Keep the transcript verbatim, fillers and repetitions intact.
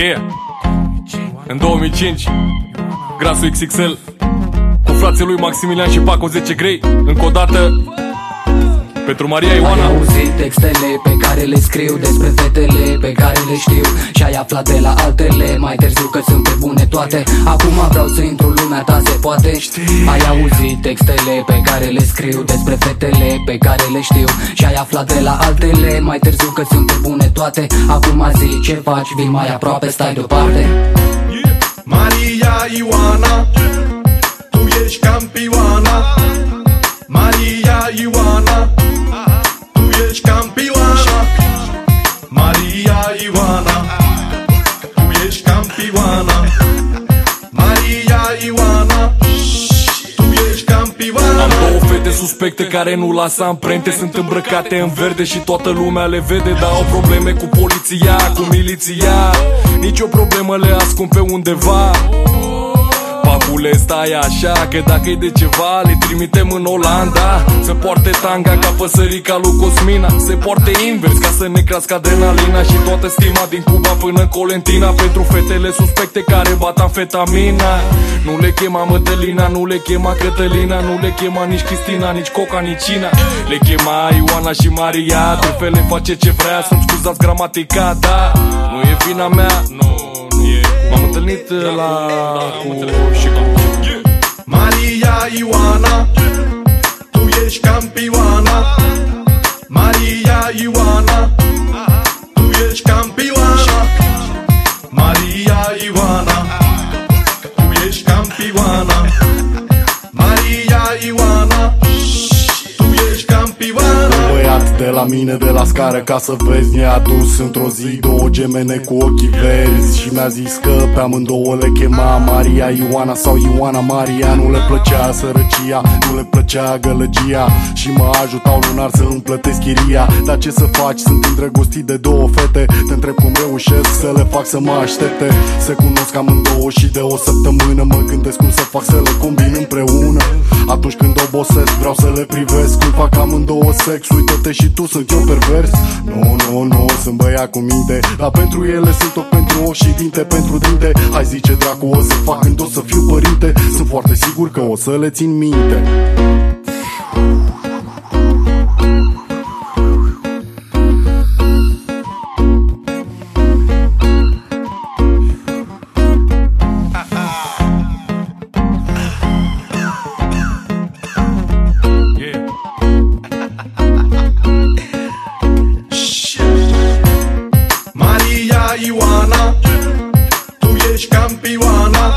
Yeah. În două mii cinci Grasul X X L cu frații lui Maximilian și Paco zece Grey. Încă o dată pentru Maria Ioana. Ai auzit textele pe care le scriu despre fetele pe care le știu și ai aflat de la altele mai târziu că sunt pe bune toate. Acum vreau să intru în lumea ta, se poate? Ai auzit textele pe care le scriu despre fetele pe care le știu și ai aflat de la altele mai târziu că sunt pe bune toate. Acum zi ce faci, vii mai aproape, stai deoparte. Maria Ioana, tu ești campioana. Maria Ioana, tu ești campioana. Maria Ioana, tu ești campioana. Maria Ioana, tu ești campioana. Am două fete suspecte care nu lasă amprente. Sunt îmbrăcate în verde și toată lumea le vede. Dar au probleme cu poliția, cu miliția. Nici o problemă, le ascund pe undeva. Papule, stai așa, că dacă-i de ceva le trimitem în Olanda. Să poarte tanga ca păsărica lui Cosmina, se poarte invers ca să ne crească adrenalina și toată stima din Cuba până în Colentina. Pentru fetele suspecte care bat amfetamina, nu le chema Mădălina, nu le chema Cătălina, nu le chema nici Cristina, nici Coca, nici Ina. Le chema Ioana și Maria, trufele face ce vrea, să-mi scuzați gramatica, da. Nu e vina mea, nu, nu e. M-am întâlnit la cu și cu Maria Ioana, tu ești campioana. Maria Ioana, tu ești campioana. Maria Ioana, tu ești campioana. Maria Ioana, tu ești campioana. Băiat de la mine de la scară, ca să vezi, ne-a adus într-o zi două gemene cu ochii verzi și mi-a zis că pe amândouă le chema Maria Ioana sau Ioana Maria. Nu le plăcea sărăcia, nu le plăcea gălăgia și mă ajutau lunar să îmi plătesc chiria. Dar ce să faci, sunt îndrăgostit de două fete. Te întreb cum reușesc să le fac să mă aștepte. Se cunosc amândouă și de o săptămână mă gândesc cum să fac să le combin împreună. Atunci când obosesc vreau să le privesc cum fac amândouă sex. Uită-te și tu, sunt eu pervers? Nu, nu, nu, sunt băiat cu minte, dar pentru ele sunt tot pentru ochi și dinte pentru dinte. Hai zice dracu o să fac când o să fiu părinte. Sunt foarte sigur că o să le țin minte. Maria Ioana, tu ești campioana.